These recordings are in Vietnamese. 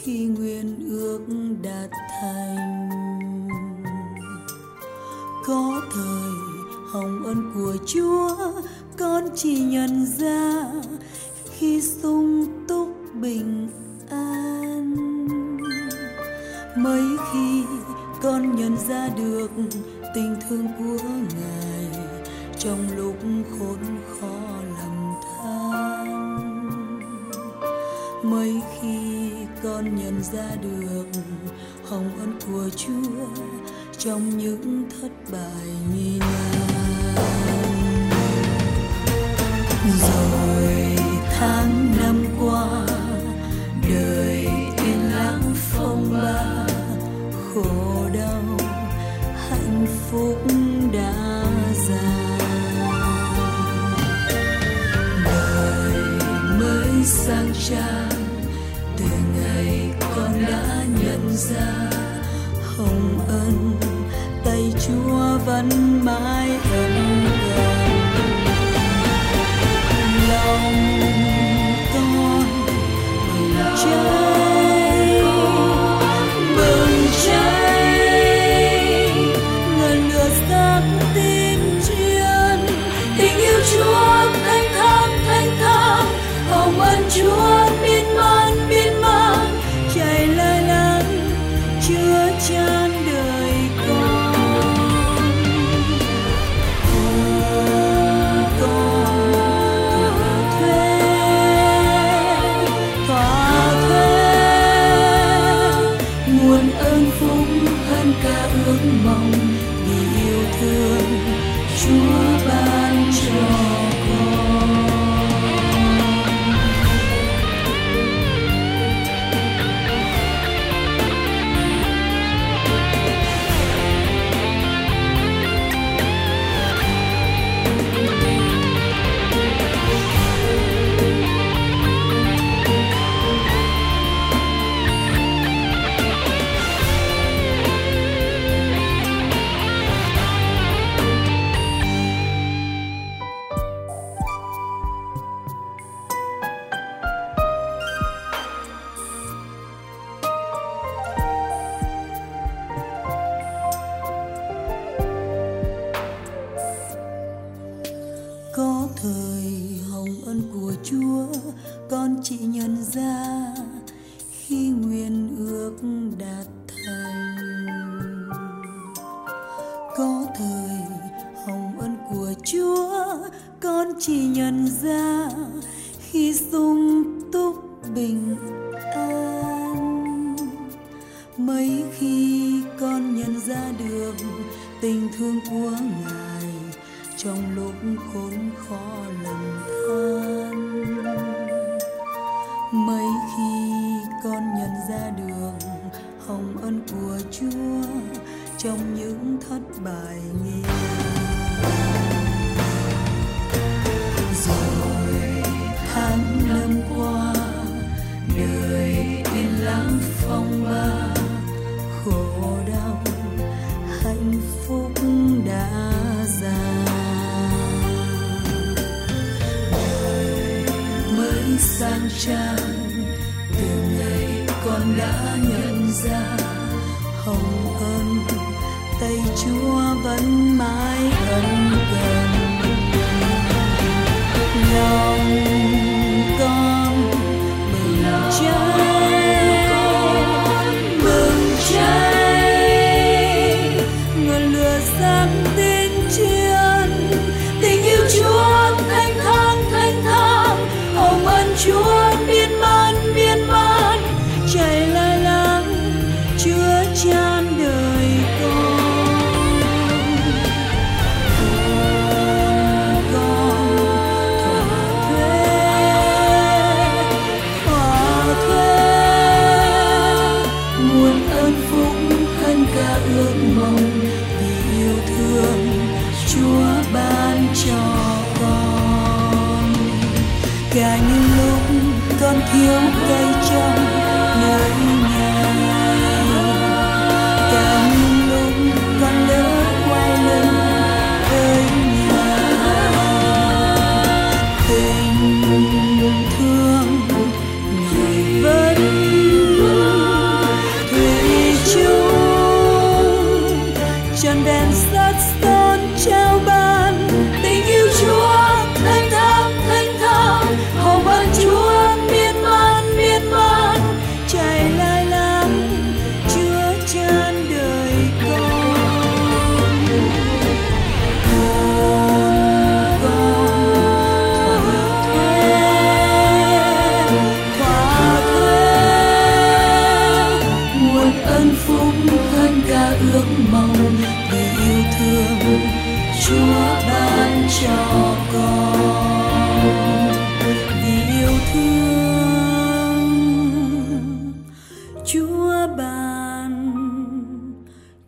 khi nguyện ước đạt thành. Có thời hồng ân của Chúa con chỉ nhận ra khi sung túc bình an. Mấy khi con nhận ra được tình thương của Ngài trong lúc khốn khó lầm than. Mấy khi con nhận ra được hồng ân của Chúa trong những thất bại nghi nan. Rồi tháng năm qua đời yên lặng phong ba, khổ đau hạnh phúc đã già. Đời mới sang trang từ ngày con đã nhận ra hồng ân tay Chúa vẫn mãi ấm gần. Lòng con bừng cháy, bừng cháy, ngọn lửa sáng tin triền. Tình yêu Chúa thanh thang, hồng ân Chúa miên man, chảy lời lắng chứa chan đời con. Thỏa thuê nguồn ơn phúc hơn cả ước mong, vì yêu thương Chúa ban cho con. Có thời hồng ân của Chúa con chỉ nhận ra khi nguyện ước đạt thành. Có thời hồng ân của Chúa con chỉ nhận ra khi sung túc bình an. Mấy khi con nhận ra được tình thương của Ngài trong lúc khốn khó lầm than. Mấy khi con nhận ra được hồng ân của Chúa trong những thất bại nghi nan. Rồi tháng năm qua đời yên lặng phong ba, khổ đau hạnh phúc đã già. Sang trang từ ngày con đã nhận ra hồng ân tay Chúa vẫn mãi ấm gần. Lòng con bừng cháy, ngọn lửa sáng tin triền. Tình yêu Chúa thanh thang, hồng ân Chúa miên man, chảy lai lắng chứa chan đời con.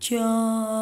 cho